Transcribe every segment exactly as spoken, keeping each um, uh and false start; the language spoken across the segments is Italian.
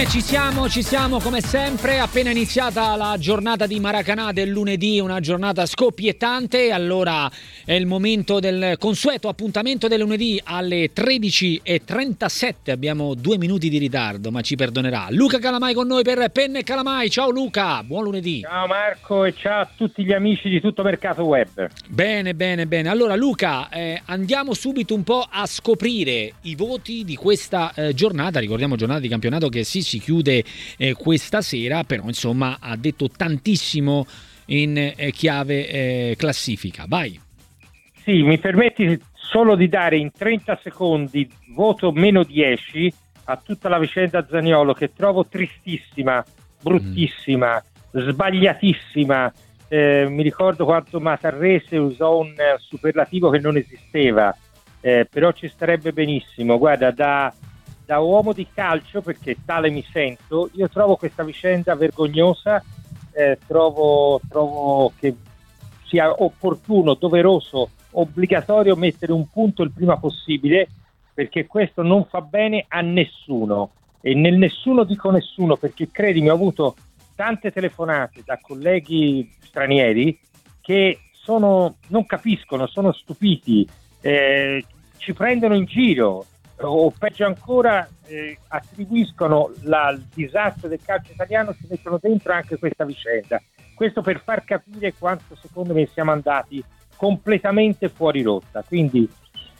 Bene, ci siamo, ci siamo come sempre, appena iniziata la giornata di Maracanã del lunedì, una giornata scoppiettante, allora è il momento del consueto appuntamento del lunedì alle tredici e trentasette, abbiamo due minuti di ritardo, ma ci perdonerà. Luca Calamai con noi per Penne e Calamai, ciao Luca, buon lunedì. Ciao Marco e ciao a tutti gli amici di Tutto Mercato Web. Bene, bene, bene, allora Luca, eh, andiamo subito un po' a scoprire i voti di questa eh, giornata, ricordiamo giornata di campionato che sì, si chiude eh, questa sera, però insomma ha detto tantissimo in eh, chiave eh, classifica. Vai. Sì, mi permetti solo di dare in trenta secondi voto meno dieci a tutta la vicenda Zaniolo, che trovo tristissima, bruttissima, mm. sbagliatissima. Eh, mi ricordo quando Matarrese usò un superlativo che non esisteva, eh, però ci starebbe benissimo. Guarda, da Da uomo di calcio, perché tale mi sento, io trovo questa vicenda vergognosa, eh, trovo, trovo che sia opportuno, doveroso, obbligatorio mettere un punto il prima possibile, perché questo non fa bene a nessuno, e nel nessuno dico nessuno, perché credimi, ho avuto tante telefonate da colleghi stranieri che sono, non capiscono, sono stupiti, eh, ci prendono in giro, o peggio ancora eh, attribuiscono la, il disastro del calcio italiano, ci mettono dentro anche questa vicenda. Questo per far capire quanto secondo me siamo andati completamente fuori rotta, quindi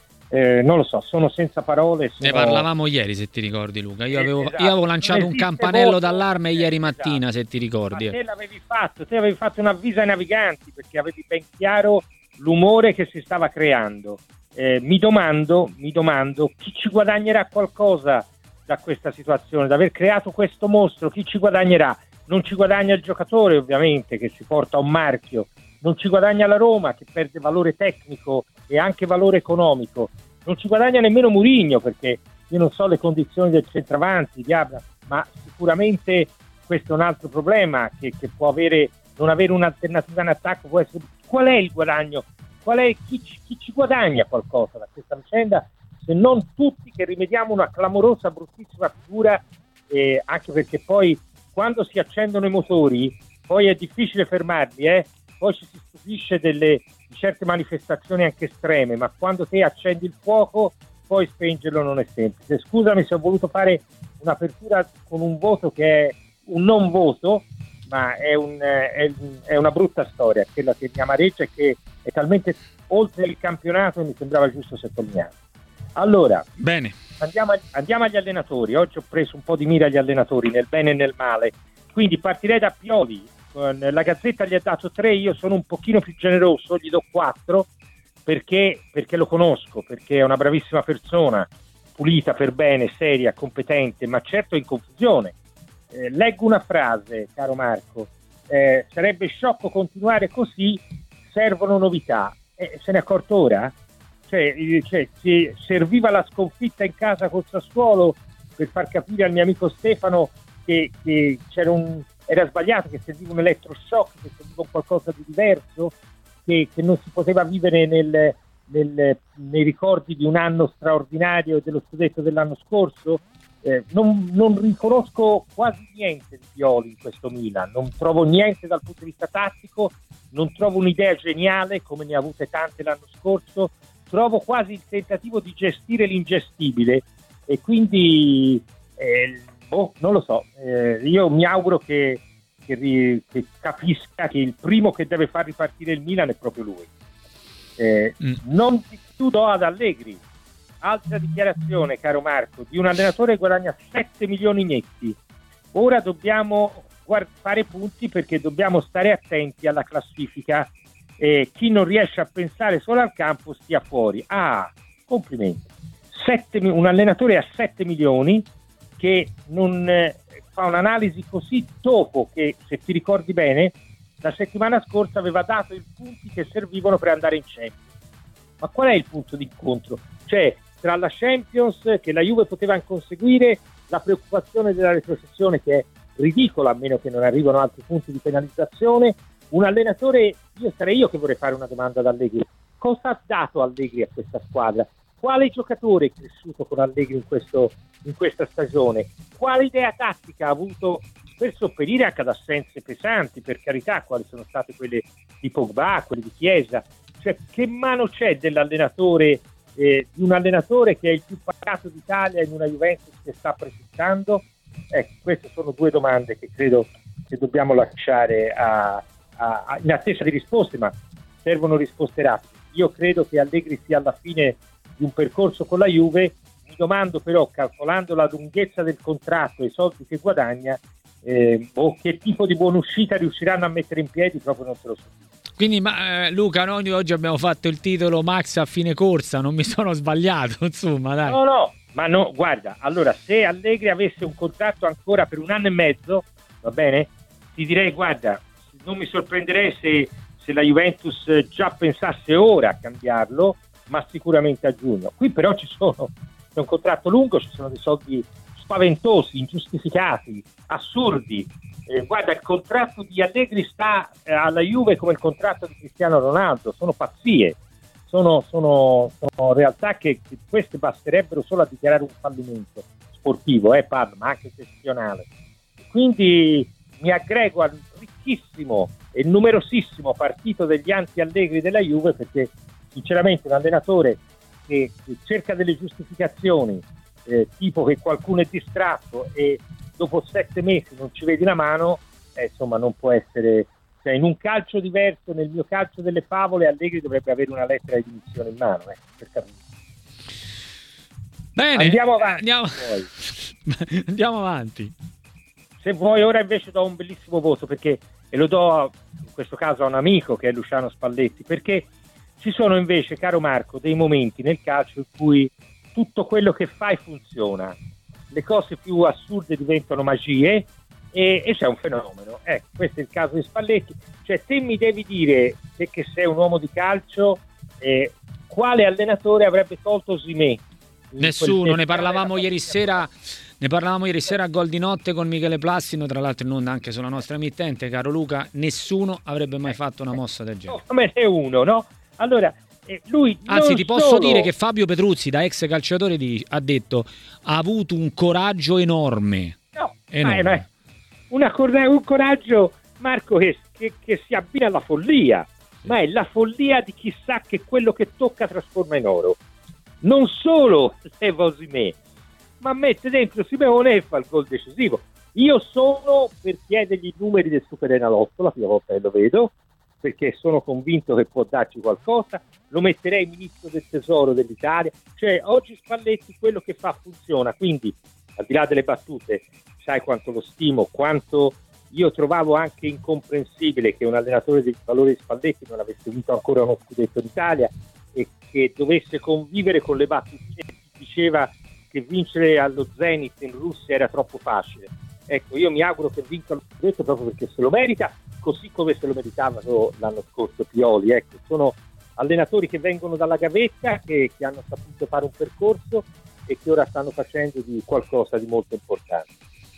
eh, non lo so, sono senza parole. Sono... Ne parlavamo ieri, se ti ricordi Luca, io avevo, esatto. io avevo lanciato un campanello voto, d'allarme ieri esatto. mattina, se ti ricordi. Ma te l'avevi fatto, te avevi fatto un avviso ai naviganti, perché avevi ben chiaro l'umore che si stava creando. Eh, mi domando, mi domando chi ci guadagnerà qualcosa da questa situazione, da aver creato questo mostro. Chi ci guadagnerà? Non ci guadagna il giocatore, ovviamente, che si porta un marchio, non ci guadagna la Roma, che perde valore tecnico e anche valore economico, non ci guadagna nemmeno Mourinho, perché io non so le condizioni del centravanti di Abraham, ma sicuramente questo è un altro problema che, che può avere, non avere un'alternativa in attacco può essere. Qual è il guadagno? Qual è chi, chi ci guadagna qualcosa da questa vicenda, se non tutti che rimediamo una clamorosa, bruttissima figura, eh, anche perché poi quando si accendono i motori poi è difficile fermarli, eh? Poi ci si stupisce delle, di certe manifestazioni anche estreme, ma quando te accendi il fuoco poi spengerlo non è semplice. Scusami se ho voluto fare un'apertura con un voto che è un non voto, ma è, un, è, è una brutta storia, quella che mi amareggia e che è talmente oltre il campionato, mi sembrava giusto sottolineare. Allora, bene. Andiamo, andiamo agli allenatori. Oggi ho preso un po' di mira agli allenatori, nel bene e nel male, quindi partirei da Pioli. La Gazzetta gli ha dato tre, io sono un pochino più generoso, gli do quattro, perché, perché lo conosco, perché è una bravissima persona, pulita per bene, seria, competente, ma certo in confusione. Eh, leggo una frase, caro Marco, eh, sarebbe sciocco continuare così, servono novità. Eh, se ne è accorto ora? Cioè, cioè, si serviva la sconfitta in casa col Sassuolo per far capire al mio amico Stefano che, che c'era un, era sbagliato, che serviva un elettroshock, che serviva un qualcosa di diverso, che, che non si poteva vivere nel, nel, nei ricordi di un anno straordinario dello scudetto dell'anno scorso. Eh, non, non riconosco quasi niente di Pioli in questo Milan, non trovo niente dal punto di vista tattico, non trovo un'idea geniale come ne ha avute tante l'anno scorso, trovo quasi il tentativo di gestire l'ingestibile e quindi eh, boh, non lo so, eh, io mi auguro che, che, che capisca che il primo che deve far ripartire il Milan è proprio lui. Eh, mm. Non ti chiudo ad Allegri. Altra dichiarazione, caro Marco, di un allenatore che guadagna sette milioni netti. Ora dobbiamo guard- fare punti, perché dobbiamo stare attenti alla classifica. Eh, chi non riesce a pensare solo al campo stia fuori. Ah, complimenti. sette, un allenatore a sette milioni che non eh, fa un'analisi così dopo che, se ti ricordi bene, la settimana scorsa aveva dato i punti che servivano per andare in Champions. Ma qual è il punto di incontro? Cioè, tra la Champions che la Juve poteva conseguire, la preoccupazione della retrocessione che è ridicola, a meno che non arrivano altri punti di penalizzazione, un allenatore, io sarei io che vorrei fare una domanda ad Allegri: cosa ha dato Allegri a questa squadra? Quale giocatore è cresciuto con Allegri in questo, in questa stagione. Quale idea tattica ha avuto per sopperire anche ad assenze pesanti, per carità, quali sono state quelle di Pogba, quelle di Chiesa? Cioè, che mano c'è dell'allenatore, eh, di un allenatore che è il più pagato d'Italia in una Juventus che sta precipitando? Ecco, queste sono due domande che credo che dobbiamo lasciare a, a, a, in attesa di risposte, ma servono risposte rapide. Io credo che Allegri sia alla fine di un percorso con la Juve. Mi domando però, calcolando la lunghezza del contratto e i soldi che guadagna, eh, o che tipo di buonuscita riusciranno a mettere in piedi, proprio non te lo so. Quindi ma, eh, Luca, noi oggi abbiamo fatto il titolo Max a fine corsa, non mi sono sbagliato, insomma, dai. No, no, ma no, guarda, allora, se Allegri avesse un contratto ancora per un anno e mezzo, va bene, ti direi, guarda, non mi sorprenderei se, se la Juventus già pensasse ora a cambiarlo, ma sicuramente a giugno. Qui però ci sono, è un contratto lungo, ci sono dei soldi spaventosi, ingiustificati, assurdi. Eh, guarda, il contratto di Allegri sta eh, alla Juve come il contratto di Cristiano Ronaldo, sono pazzie, sono, sono, sono realtà che, che queste basterebbero solo a dichiarare un fallimento sportivo, eh, parlo, ma anche gestionale. Quindi mi aggrego al ricchissimo e numerosissimo partito degli anti-Allegri della Juve, perché sinceramente un allenatore che, che cerca delle giustificazioni, eh, tipo che qualcuno è distratto e dopo sette mesi non ci vedi una mano, eh, insomma non può essere, cioè in un calcio diverso, nel mio calcio delle favole, Allegri dovrebbe avere una lettera di dimissione in mano, eh, per capire. Bene, andiamo avanti. Andiamo, andiamo avanti. Se vuoi ora invece do un bellissimo voto, perché, e lo do in questo caso a un amico che è Luciano Spalletti, perché ci sono invece, caro Marco, dei momenti nel calcio in cui tutto quello che fai funziona, le cose più assurde diventano magie e, e c'è un fenomeno. Ecco, questo è il caso di Spalletti. Cioè, te mi devi dire, te che sei un uomo di calcio, eh, quale allenatore avrebbe tolto Osimhen? Nessuno, ne parlavamo ieri sera. Ne parlavamo ieri sera a Gol di Notte con Michele Plassino, tra l'altro non anche sulla nostra emittente, caro Luca. Nessuno avrebbe mai fatto una mossa del genere. No, come è uno, no? Allora, eh, lui anzi, ti posso solo... dire che Fabio Petruzzi, da ex calciatore, di, ha detto ha avuto un coraggio enorme. No, enorme. Ma è, una, una, un coraggio, Marco, che, che, che si abbina alla follia, ma è la follia di chi sa che quello che tocca trasforma in oro. Non solo leva Osimhen, ma mette dentro Simeone e fa il gol decisivo. Io sono per chiedergli i numeri del Super Enalotto la prima volta che lo vedo, perché sono convinto che può darci qualcosa. Lo metterei ministro del tesoro dell'Italia. Cioè, oggi Spalletti quello che fa funziona, quindi al di là delle battute, sai quanto lo stimo, quanto io trovavo anche incomprensibile che un allenatore del valore di Spalletti non avesse vinto ancora uno scudetto d'Italia e che dovesse convivere con le battutine che diceva che vincere allo Zenit in Russia era troppo facile. Ecco, io mi auguro che vinca lo scudetto proprio perché se lo merita, così come se lo meritavano l'anno scorso Pioli. Ecco, sono allenatori che vengono dalla gavetta, che, che hanno saputo fare un percorso e che ora stanno facendo di qualcosa di molto importante.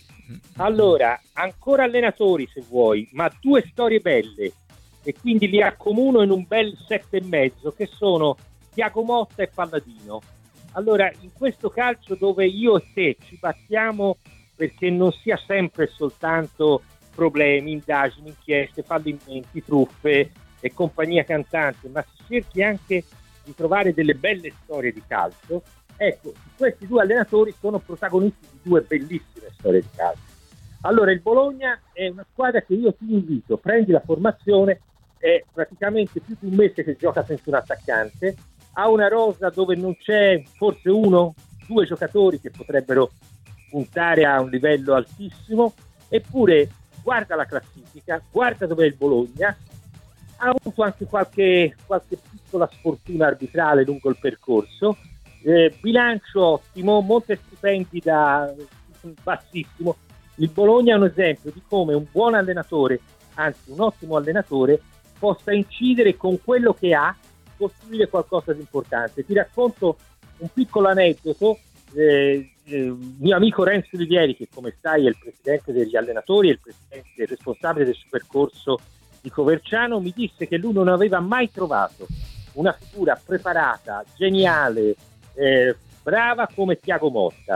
Allora, ancora allenatori se vuoi, ma due storie belle, e quindi li accomuno in un bel sette e mezzo, che sono Thiago Motta e Palladino. Allora, in questo calcio dove io e te ci battiamo perché non sia sempre soltanto problemi, indagini, inchieste, fallimenti, truffe e compagnia cantante, ma si cerchi anche di trovare delle belle storie di calcio, ecco, questi due allenatori sono protagonisti di due bellissime storie di calcio. Allora, il Bologna è una squadra che io ti invito, prendi la formazione, è praticamente più di un mese che gioca senza un attaccante, ha una rosa dove non c'è forse uno, due giocatori che potrebbero puntare a un livello altissimo, eppure guarda la classifica, guarda dov'è il Bologna, ha avuto anche qualche, qualche piccola sfortuna arbitrale lungo il percorso, eh, bilancio ottimo, molti stipendi da bassissimo. Il Bologna è un esempio di come un buon allenatore, anzi un ottimo allenatore, possa incidere con quello che ha, costruire qualcosa di importante. Ti racconto un piccolo aneddoto. Eh, eh, mio amico Renzo Olivieri, che come sai è il presidente degli allenatori e il presidente il responsabile del suo percorso di Coverciano, mi disse che lui non aveva mai trovato una figura preparata, geniale, eh, brava come Thiago Motta.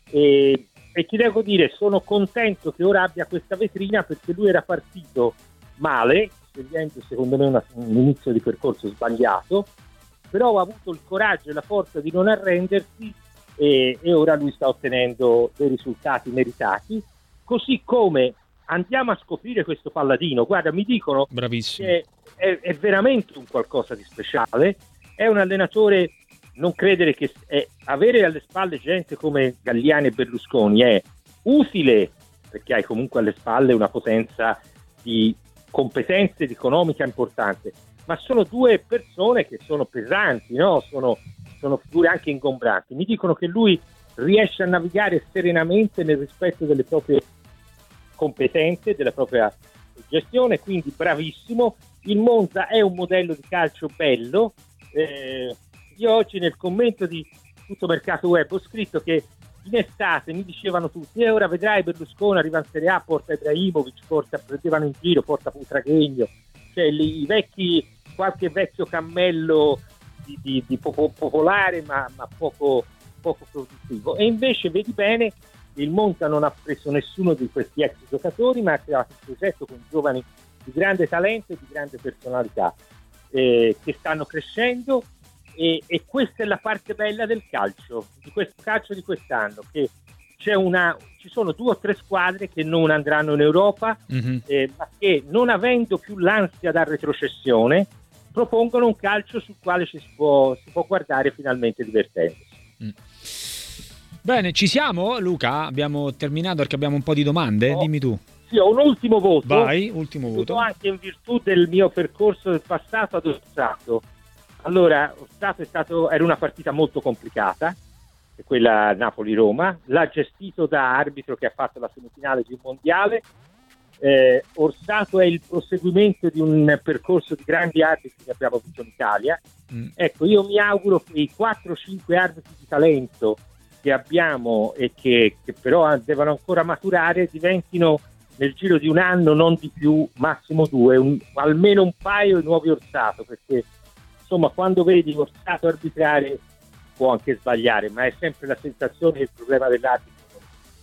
e, e ti devo dire, sono contento che ora abbia questa vetrina, perché lui era partito male, scegliendo secondo me una, un inizio di percorso sbagliato, però ha avuto il coraggio e la forza di non arrendersi e, e ora lui sta ottenendo dei risultati meritati, così come andiamo a scoprire questo Palladino. Guarda, mi dicono Bravissimo. che è, è veramente un qualcosa di speciale, è un allenatore, non credere che è, avere alle spalle gente come Galliani e Berlusconi è utile, perché hai comunque alle spalle una potenza di competenze ed economica importante, ma sono due persone che sono pesanti, no? Sono, sono figure anche ingombranti. Mi dicono che lui riesce a navigare serenamente nel rispetto delle proprie competenze, della propria gestione, quindi bravissimo. Il Monza è un modello di calcio bello. Eh, io oggi nel commento di Tutto Mercato Web ho scritto che in estate mi dicevano tutti, e ora vedrai Berlusconi arriva in Serie A, porta Ibrahimovic, porta, prendevano in giro, porta Butragueño, cioè li, i vecchi, qualche vecchio cammello di, di, di poco, popolare ma, ma poco, poco produttivo. E invece vedi bene, il Monza non ha preso nessuno di questi ex giocatori, ma ha creato un progetto con giovani di grande talento e di grande personalità eh, che stanno crescendo. E, e questa è la parte bella del calcio, di questo calcio di quest'anno, che c'è una, ci sono due o tre squadre che non andranno in Europa, mm-hmm. eh, ma che non avendo più l'ansia da retrocessione propongono un calcio sul quale ci si può, si può guardare finalmente divertendosi. Mm. Bene, ci siamo Luca? Abbiamo terminato perché abbiamo un po' di domande, oh, dimmi tu. Sì, ho un ultimo voto. Vai, ultimo voto. Anche in virtù del mio percorso del passato ad Orsato. Allora, Orsato è stato, era una partita molto complicata, quella Napoli-Roma, l'ha gestito da arbitro che ha fatto la semifinale di un mondiale. Eh, Orsato è il proseguimento di un percorso di grandi arbitri che abbiamo avuto in Italia. Mm. Ecco, io mi auguro che i quattro cinque arbitri di talento che abbiamo e che, che però devono ancora maturare diventino nel giro di un anno, non di più, massimo due, un, almeno un paio di nuovi Orsato, perché insomma, quando vedi Orsato arbitrare può anche sbagliare, ma è sempre la sensazione del problema dell'arbitro.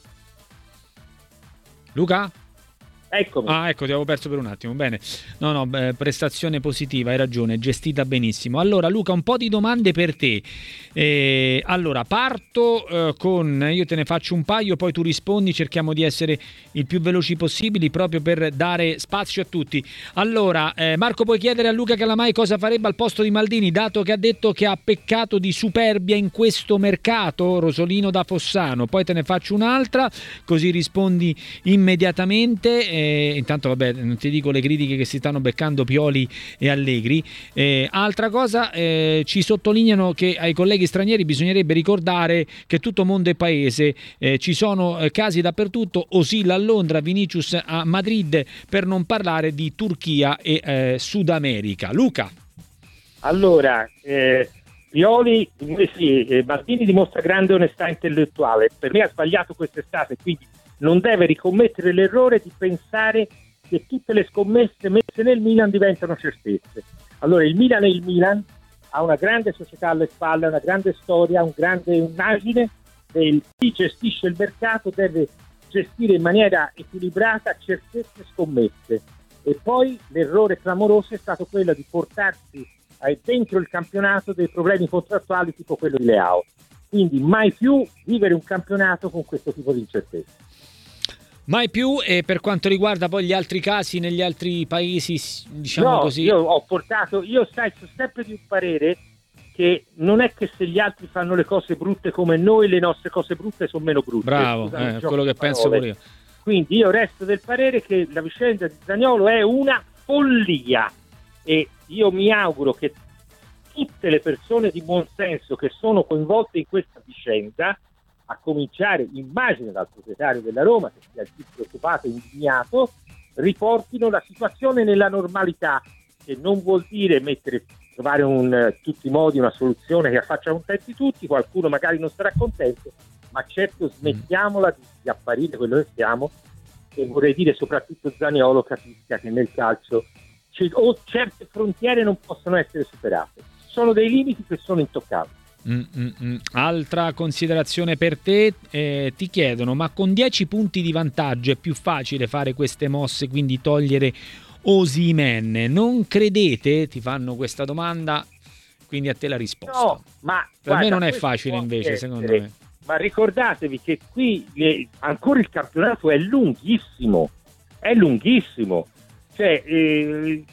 Luca? Eccomi. Ah, ecco, ti avevo perso per un attimo. Bene. No, no, beh, prestazione positiva, hai ragione, gestita benissimo. Allora, Luca, un po' di domande per te. Eh, allora, parto eh, con, io te ne faccio un paio, poi tu rispondi, cerchiamo di essere il più veloci possibili proprio per dare spazio a tutti. Allora, eh, Marco, puoi chiedere a Luca Calamai cosa farebbe al posto di Maldini, dato che ha detto che ha peccato di superbia in questo mercato, Rosolino da Fossano. Poi te ne faccio un'altra, così rispondi immediatamente. Eh, intanto vabbè, non ti dico le critiche che si stanno beccando Pioli e Allegri. Eh, altra cosa, eh, ci sottolineano che ai colleghi stranieri bisognerebbe ricordare che tutto mondo è paese, eh, ci sono eh, casi dappertutto, Osil a Londra, Vinicius a Madrid, per non parlare di Turchia e eh, Sud America. Luca? Allora, eh, Pioli, sì, eh, Maldini dimostra grande onestà intellettuale, per me ha sbagliato quest'estate, quindi non deve ricommettere l'errore di pensare che tutte le scommesse messe nel Milan diventano certezze. Allora, il Milan è il Milan, ha una grande società alle spalle, una grande storia, un grande immagine, e il, chi gestisce il mercato deve gestire in maniera equilibrata certezze e scommesse. E poi l'errore clamoroso è stato quello di portarsi eh, dentro il campionato dei problemi contrattuali tipo quello di Leao. Quindi mai più vivere un campionato con questo tipo di incertezze. Mai più. E per quanto riguarda poi gli altri casi negli altri paesi, diciamo no, così, io ho portato, io sai, sono sempre di un parere che non è che se gli altri fanno le cose brutte come noi, le nostre cose brutte sono meno brutte. Bravo, Scusate, eh, quello che penso pure io. Quindi io resto del parere che la vicenda di Zaniolo è una follia e io mi auguro che tutte le persone di buon senso che sono coinvolte in questa vicenda, a cominciare, immagino, dal proprietario della Roma, che sia il più preoccupato e indignato, riportino la situazione nella normalità, che non vuol dire mettere, trovare un, tutti i modi una soluzione che faccia contenti tutti, qualcuno magari non sarà contento, ma certo smettiamola di, di apparire quello che siamo, e vorrei dire soprattutto Zaniolo capisca che nel calcio c- o certe frontiere non possono essere superate, sono dei limiti che sono intoccabili. Mm, mm, mm. Altra considerazione per te, eh, ti chiedono: ma con dieci punti di vantaggio è più facile fare queste mosse, quindi togliere Osimhen? Non credete? Ti fanno questa domanda, quindi a te la risposta. No, ma per guarda, me non è questo facile può invece, essere, secondo me. Ma ricordatevi che qui eh, ancora il campionato è lunghissimo, è lunghissimo. Cioè, eh,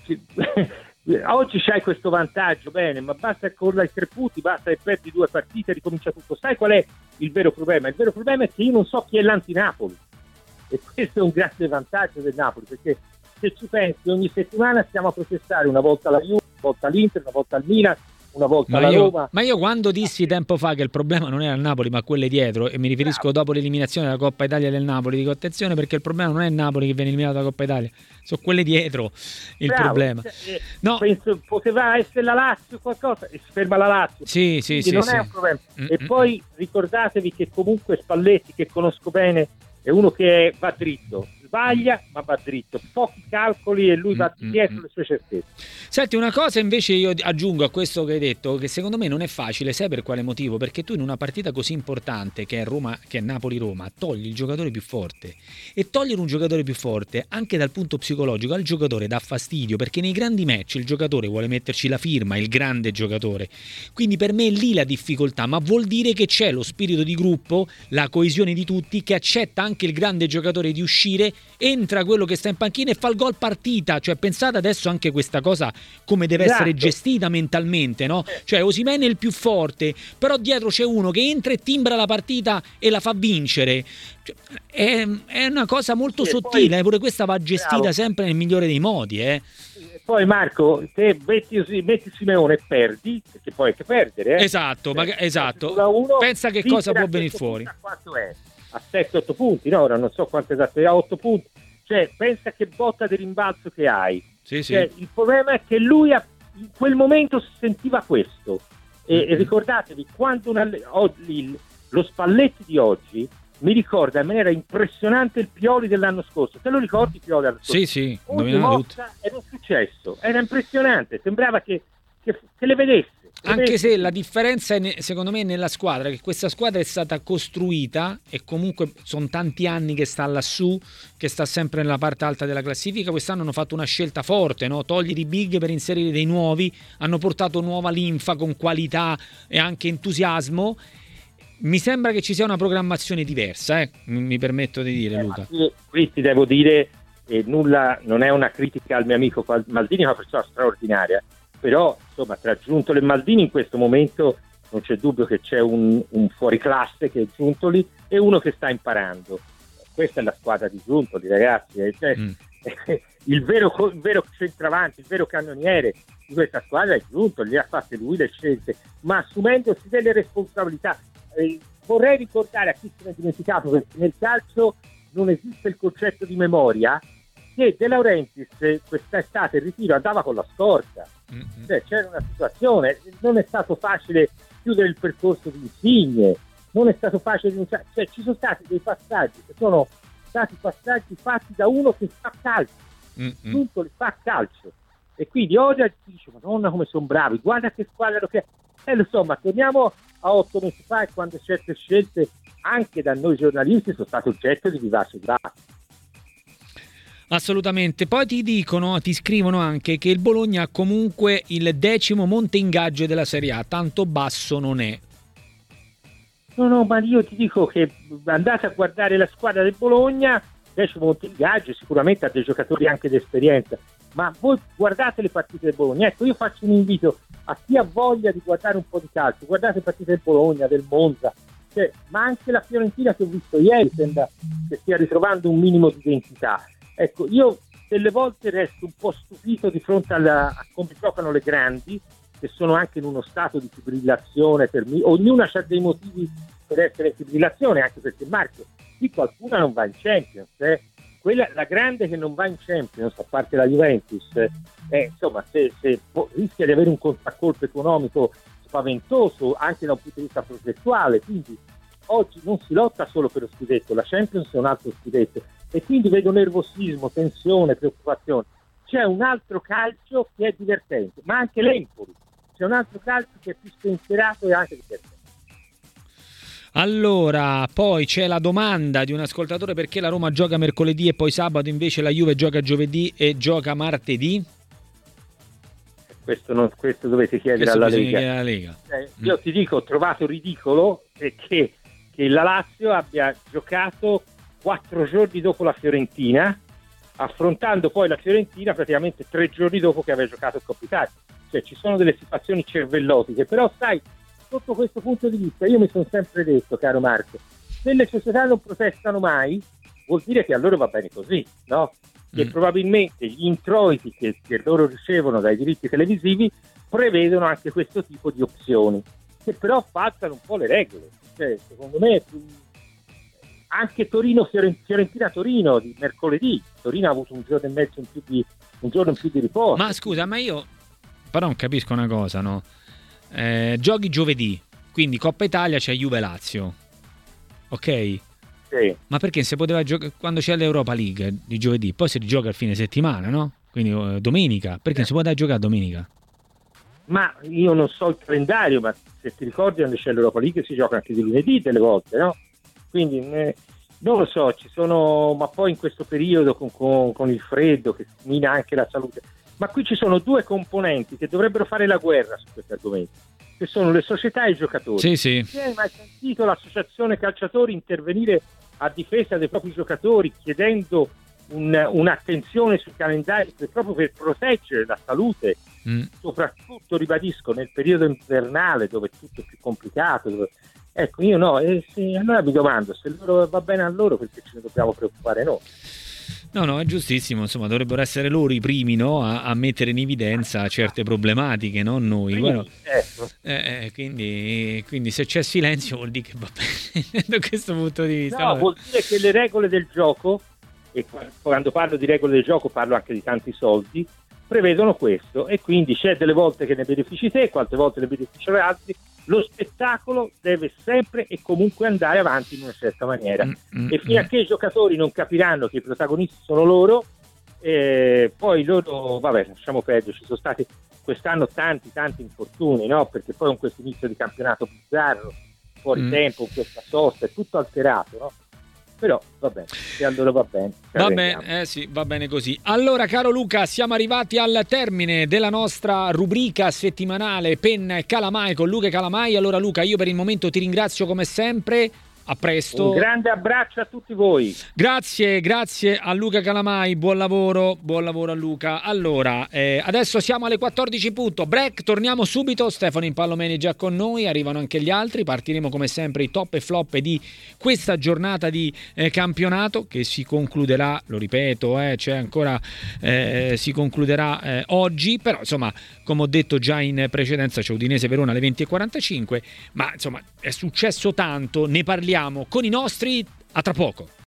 oggi c'hai questo vantaggio, bene, ma basta che corra i tre punti, basta che perdi due partite e ricomincia tutto. Sai qual è il vero problema? Il vero problema è che io non so chi è l'anti-Napoli, e questo è un grande vantaggio del Napoli, perché se ci pensi ogni settimana stiamo a protestare, una volta la Juve, una volta l'Inter, una volta il Milan, una volta ma la io, Roma. Ma io quando dissi tempo fa che il problema non era il Napoli ma quelle dietro, e mi riferisco Bravo. dopo l'eliminazione della Coppa Italia del Napoli, dico attenzione perché il problema non è il Napoli che viene eliminato dalla Coppa Italia, sono quelle dietro il Bravo. problema. Eh, no. Penso poteva essere la Lazio qualcosa e si ferma la Lazio. Sì, sì, sì, non sì. è un problema. Mm-mm. E poi ricordatevi che comunque Spalletti, che conosco bene, è uno che va dritto. Sbaglia ma va dritto, pochi calcoli e lui va Mm-mm. dietro le sue certezze. Senti, una cosa invece io aggiungo a questo che hai detto, che secondo me non è facile, sai per quale motivo? Perché tu in una partita così importante che è Roma, che è Napoli-Roma, togli il giocatore più forte, e togliere un giocatore più forte anche dal punto psicologico al giocatore dà fastidio, perché nei grandi match il giocatore vuole metterci la firma, il grande giocatore, quindi per me è lì la difficoltà, ma vuol dire che c'è lo spirito di gruppo, la coesione di tutti, che accetta anche il grande giocatore di uscire, entra quello che sta in panchina e fa il gol partita. Cioè pensate adesso anche questa cosa come deve esatto. essere gestita mentalmente, no? Cioè Osimhen è il più forte, però dietro c'è uno che entra e timbra la partita e la fa vincere. Cioè, è, è una cosa molto sì, sottile, poi, eh, pure questa va gestita bravo. sempre nel migliore dei modi, eh. Poi Marco, te metti, metti Simeone e perdi, perché poi è che perdere, eh? Esatto, ma, esatto. Uno, pensa che cosa può venire fuori. A quanto è? A sette otto punti, no? Ora non so quanto esatto, a otto punti. Cioè, pensa che botta di rimbalzo che hai. Sì, sì. Cioè, il problema è che lui a, in quel momento si sentiva questo. E, mm-hmm. e ricordatevi, quando una, oggi, lo Spalletti di oggi mi ricorda in maniera impressionante il Pioli dell'anno scorso. Te lo ricordi Pioli all'anno scorso? Sì, sì. Ogni mossa era un successo, era impressionante, sembrava che, che, che le vedesse. Anche se la differenza è, secondo me, nella squadra, che questa squadra è stata costruita e comunque sono tanti anni che sta lassù, che sta sempre nella parte alta della classifica. Quest'anno hanno fatto una scelta forte, no? Togliere i big per inserire dei nuovi, hanno portato nuova linfa con qualità e anche entusiasmo. Mi sembra che ci sia una programmazione diversa, eh? mi permetto di dire, Luca. Eh, qui ti devo dire, eh, nulla, non è una critica al mio amico Maldini, è una persona straordinaria. Però insomma tra Giuntoli e Maldini in questo momento non c'è dubbio che c'è un, un fuoriclasse che è Giuntoli e uno che sta imparando. Questa è la squadra di Giuntoli, ragazzi, eh. Cioè, mm. il, vero, il vero centravanti, il vero cannoniere di questa squadra è Giuntoli, le ha fatte lui le scelte, ma assumendosi delle responsabilità. Eh, vorrei ricordare a chi se ne è dimenticato, perché nel calcio non esiste il concetto di memoria, che De Laurentiis quest'estate in ritiro andava con la scorta. Mm-hmm. Cioè, c'era una situazione, non è stato facile chiudere il percorso di Insigne, non è stato facile denunciare, cioè ci sono stati dei passaggi che sono stati passaggi fatti da uno che fa calcio, mm-hmm. tutto li fa calcio, e quindi oggi si dice madonna come sono bravi, guarda che squadra che è. E lo so, ma torniamo a otto mesi fa, quando certe scelte anche da noi giornalisti sono state oggetto di vivace dibattito. Assolutamente. Poi ti dicono, ti scrivono anche che il Bologna ha comunque il decimo monte ingaggio della Serie A, tanto basso non è. No, no, ma io ti dico che andate a guardare la squadra del Bologna, decimo monte ingaggio, sicuramente ha dei giocatori anche di esperienza, ma voi guardate le partite del Bologna. Ecco, io faccio un invito a chi ha voglia di guardare un po' di calcio, guardate le partite del Bologna, del Monza, cioè, ma anche la Fiorentina che ho visto ieri sembra che stia ritrovando un minimo di identità. Ecco, io delle volte resto un po' stupito di fronte alla, a come giocano le grandi, che sono anche in uno stato di fibrillazione. Per me, ognuna ha dei motivi per essere in fibrillazione, anche perché Marco, qui qualcuna non va in Champions, eh? Quella, la grande che non va in Champions, a parte la Juventus, eh, insomma, se, se po- rischia di avere un contraccolpo economico spaventoso anche da un punto di vista progettuale, quindi oggi non si lotta solo per lo scudetto, la Champions è un altro scudetto, e quindi vedo nervosismo, tensione, preoccupazione. C'è un altro calcio che è divertente, ma anche l'Empoli, c'è un altro calcio che è più spensierato e anche divertente. Allora, poi c'è la domanda di un ascoltatore: perché la Roma gioca mercoledì e poi sabato, invece la Juve gioca giovedì e gioca martedì? Questo, non, questo dovete chiedere questo alla Lega. Lega. alla Lega. Eh, io mm. ti dico, ho trovato ridicolo che, che, che la Lazio abbia giocato quattro giorni dopo la Fiorentina, affrontando poi la Fiorentina praticamente tre giorni dopo che aveva giocato il Coppa Italia. Cioè ci sono delle situazioni cervellotiche, però sai, sotto questo punto di vista io mi sono sempre detto, caro Marco, se le società non protestano mai vuol dire che a loro va bene così, no? Che mm. probabilmente gli introiti che, che loro ricevono dai diritti televisivi prevedono anche questo tipo di opzioni, che però falsano un po' le regole. Cioè, secondo me anche Torino Fiorentina Torino di mercoledì, Torino ha avuto un giorno e mezzo in più di un giorno in più di riposo. Ma scusa, ma io però non capisco una cosa, no? Eh, giochi giovedì, quindi Coppa Italia c'è Juve Lazio, ok? Sì. Ma perché se poteva giocare quando c'è l'Europa League di giovedì, poi si rigioca il fine settimana, no? Quindi eh, domenica, perché eh. si può dare a giocare domenica? Ma io non so il calendario, ma se ti ricordi quando c'è l'Europa League si gioca anche di lunedì delle volte, no? Quindi eh, non lo so, ci sono, ma poi in questo periodo con, con, con il freddo che mina anche la salute. Ma qui ci sono due componenti che dovrebbero fare la guerra su questi argomenti, che sono le società e i giocatori. Sì, sì. Ti hai mai sentito l'associazione calciatori intervenire a difesa dei propri giocatori chiedendo un, un'attenzione sui calendari per, proprio per proteggere la salute, mm. soprattutto, ribadisco, nel periodo invernale dove tutto è più complicato? Dove... Ecco, io no, e se, allora mi domando, se loro va bene a loro, perché ce ne dobbiamo preoccupare noi? No, no, è giustissimo, insomma, dovrebbero essere loro i primi, no, a, a mettere in evidenza certe problematiche, non noi. Sì, Bueno, certo. eh, eh, quindi, quindi se c'è silenzio vuol dire che va bene da questo punto di vista. No, vuol dire che le regole del gioco, e quando parlo di regole del gioco parlo anche di tanti soldi, prevedono questo, e quindi c'è delle volte che ne benefici te, quante volte ne beneficiano altri. Lo spettacolo deve sempre e comunque andare avanti in una certa maniera, mm, mm, e fino a che i giocatori non capiranno che i protagonisti sono loro, eh, poi loro, vabbè, lasciamo perdere. Ci sono stati quest'anno tanti tanti infortuni, no? Perché poi con questo inizio di campionato bizzarro, fuori mm. tempo, con questa sosta, è tutto alterato, no? Però va bene, e allora va bene. Va bene, eh sì, va bene così. Allora, caro Luca, siamo arrivati al termine della nostra rubrica settimanale Penna e Calamai con Luca Calamai. Allora Luca, io per il momento ti ringrazio come sempre. A presto. Un grande abbraccio a tutti voi. Grazie, grazie a Luca Calamai, buon lavoro, buon lavoro a Luca. Allora, eh, adesso siamo alle quattordici punto, break, torniamo subito. Stefano Impallomeni è già con noi, arrivano anche gli altri. Partiremo come sempre i top e flop di questa giornata di eh, campionato che si concluderà, lo ripeto, eh, c'è ancora, eh, si concluderà eh, oggi, però insomma, come ho detto già in precedenza, c'è Udinese Verona alle venti e quarantacinque, ma insomma è successo tanto, ne parliamo con i nostri, a tra poco.